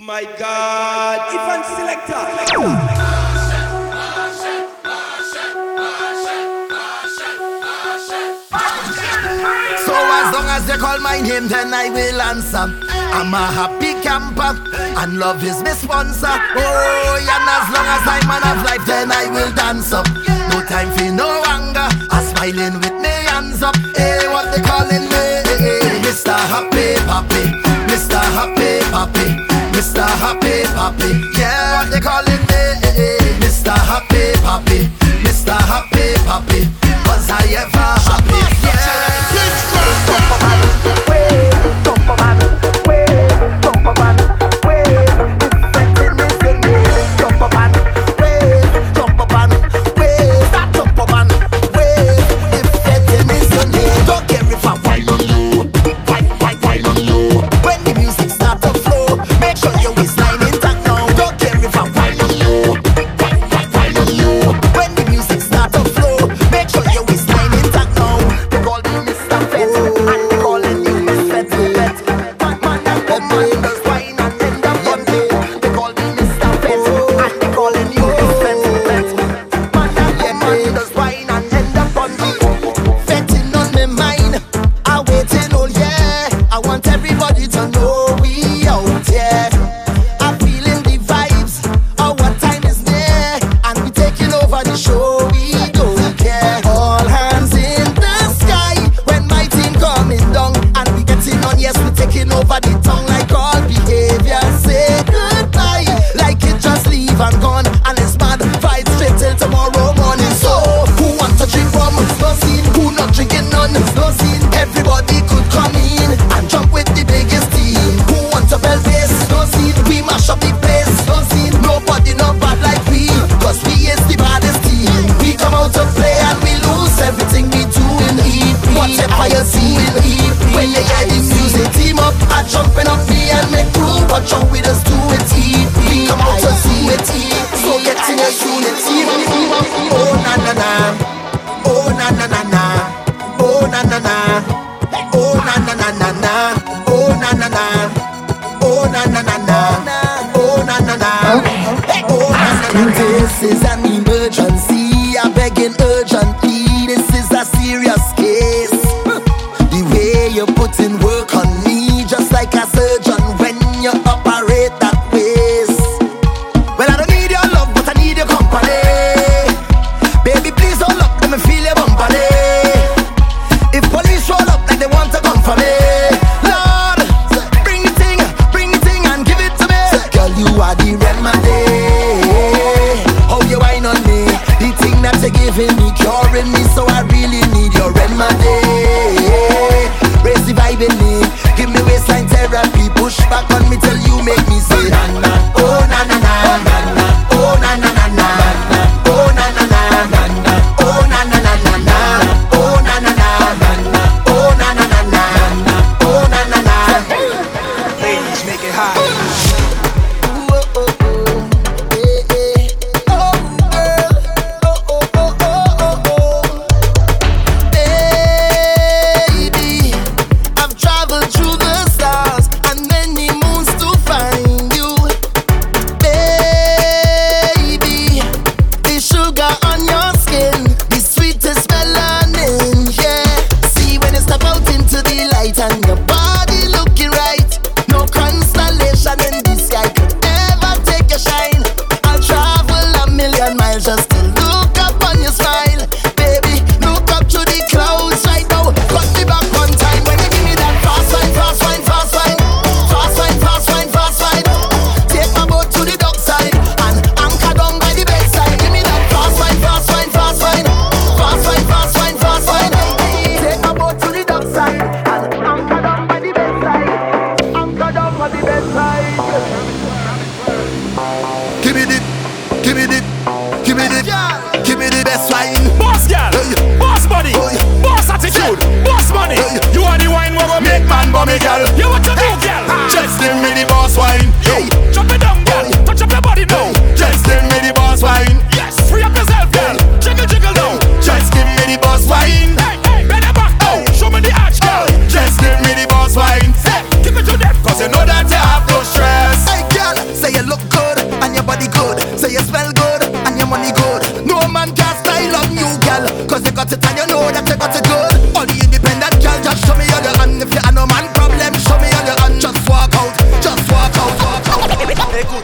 My God, Ivan Selector. So as long as you call my name, then I will answer. I'm a happy camper, and love is my sponsor. Oh, and as long as I'm man of life, then I will dance up. No time for no anger, I'm smiling with me hands up. Hey, what they calling me? Mr. Happy Papi, Mr. Happy Papi, Mr. Happy Papi. Yeah, what they calling me? Mr. Happy Papi, Mr. Happy Papi. Was I ever happy? Yeah. This is an emergency, I'm begging urgently. This is a serious case. The way you put in work on me, just like a surgeon when you operate that ways. Well, I don't need your love, but I need your company. Baby, please don't look, let me feel your company. If police roll up like they want to come for me, Lord, bring the thing and give it to me. Girl, you are the remedy. How you wine on me, look good and your body good. Say you smell good and your money good. No man can style on you, girl, cause you got it and you know that you got it good. All the independent girl, just show me all your hand. If you have no man problem, show me all your hand. Just walk out, just walk out, walk out. Hey, good.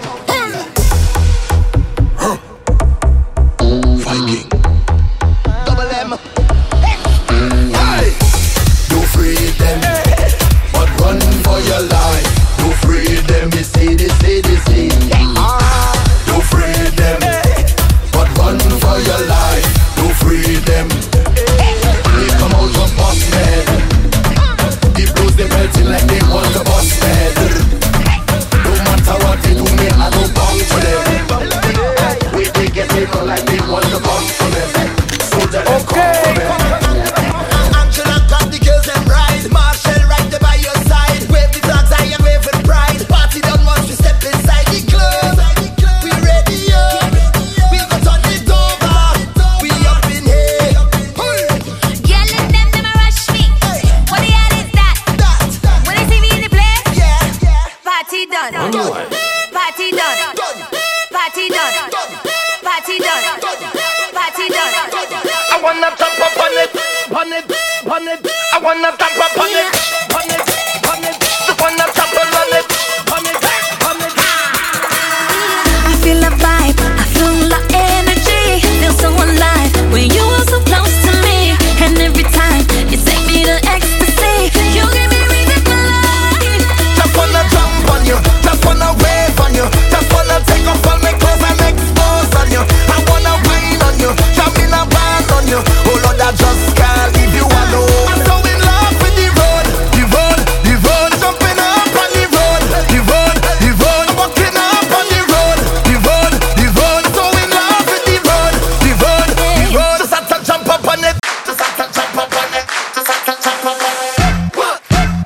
Viking Double M. Hey. You free them, but run for your life. You free them, you see this, see this, see. You free them, but run for your life. You free them. They come out from boss man. The blues they melting like they want to bust man. No matter what they do, me I don't bounce for them. We they get it on like they want to bounce for them. So that they come for them. Angela got the girls and ride. Marshall right there by your side. Wave the flags high and wave with pride. Party done once we step inside the club. We ready up. We gon' turn it over. We up in here. Girl and them a rush me. What the hell is that? When they see me in the place, party done. Party done. Party done. Party done. Party done. I wanna jump up on it, on it, on it. I wanna jump up on it, on it, on it. Just wanna jump up on it, on it, on it. I feel a vibe, I feel the energy, feel so alive when you are so close to me. And every time you take me to ecstasy, you give me reason to life. Just wanna jump on you, just wanna wave on you, just wanna take off all my clothes and expose on you. I wanna wine on you, jump in a band on you. Oh Lord, I just can't leave you alone. I'm so in love with the road, the road, the road. Jumping up on the road, the road, the road. Walking up on the road, the road, the road. So in love with the road, the road, the road. Just have to jump up on it, just have to jump up on it, just have to jump up on it. What?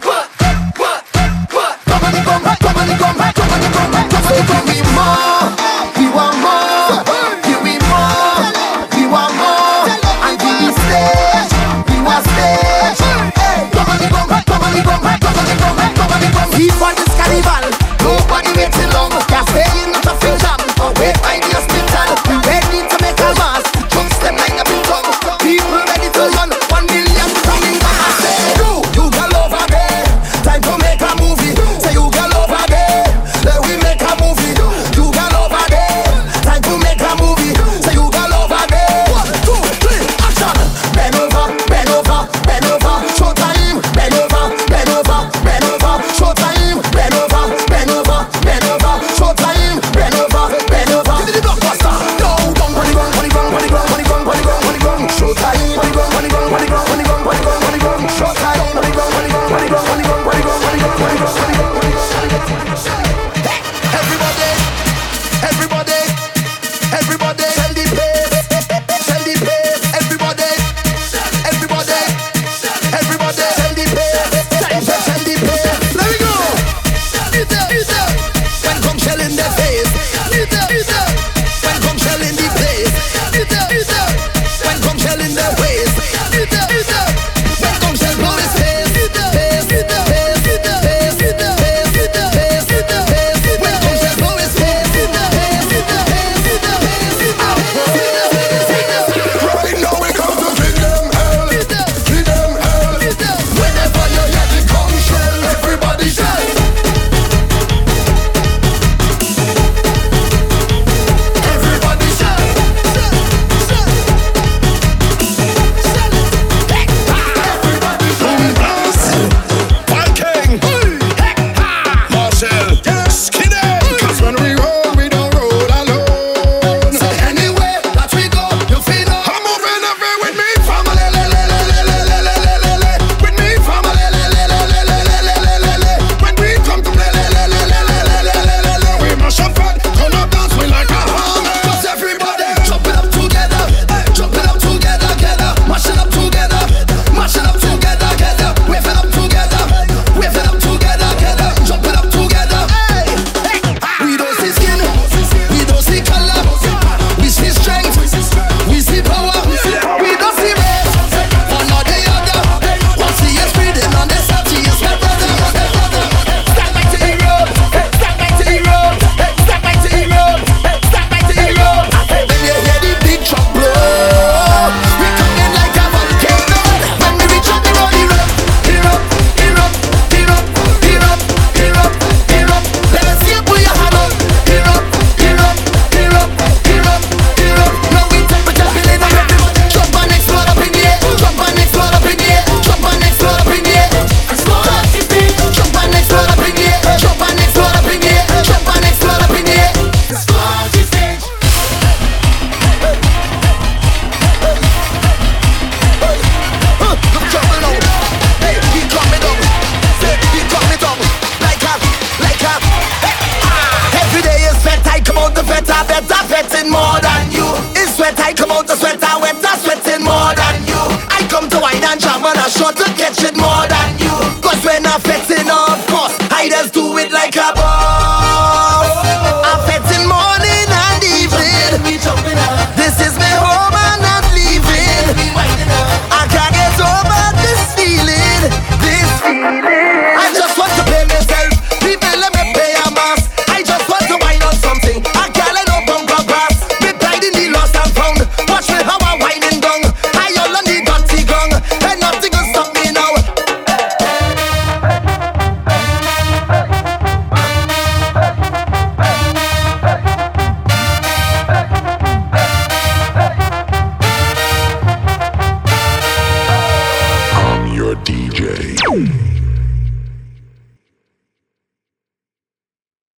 Come on, come back, come on, come back, come on, come back, come on, come back. We want more, give me more, we want more. And give me stage, we want stage. Hey, come on, come back, come on, come back, come on, come back, come on, come back. Keep on this carnival, nobody waiting long. Can't stay in the traffic jam, or wait by the hospital. We ready to make a mass, jump step like a big drum. People ready to run, 1 million coming back. You girl over there, time to make a movie. Say you girl over there, let we make a movie. You girl over there, time to make a movie. Say you girl over there. 1, 2, 3, action. Bend over, bend over, bend over. Show time. Bend over, bend over, bend over. Show time. Bend over, bend over, bend over. Show time. feeling.